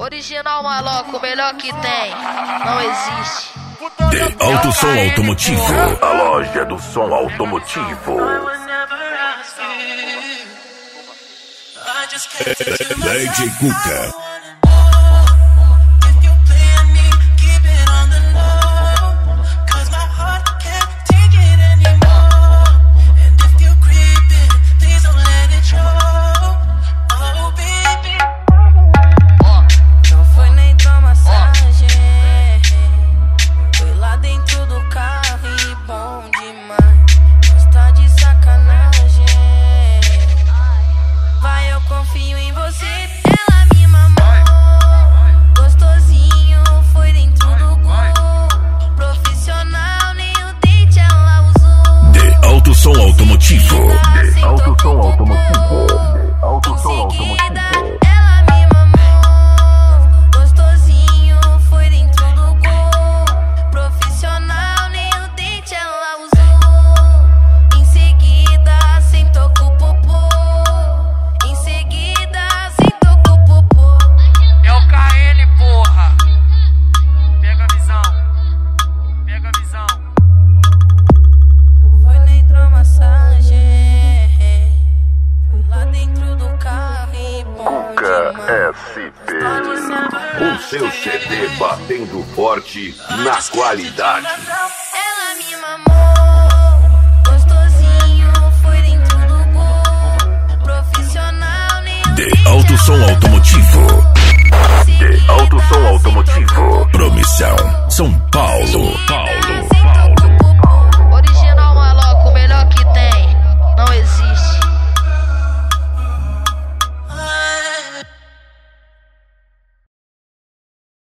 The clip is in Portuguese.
Original maloco, o melhor que tem, não existe. De Alto Som Automotivo, a loja do som automotivo. DJ Cuca. Confio em você, ela me mamou. Gostosinho, foi dentro do gol. Profissional, nem o dente ela usou. De Alto Som Automotivo. De Alto Som Automotivo. De Alto Som Automotivo. Ela me mamou. Gostosinho, foi dentro do gol. Profissional, nem o dente ela usou. Em seguida, sentou com o popô. SP, o seu CD batendo forte na qualidade. Ela me mamou, gostosinho, foi dentro do gol. Profissional, nem De Alto Som Automotivo.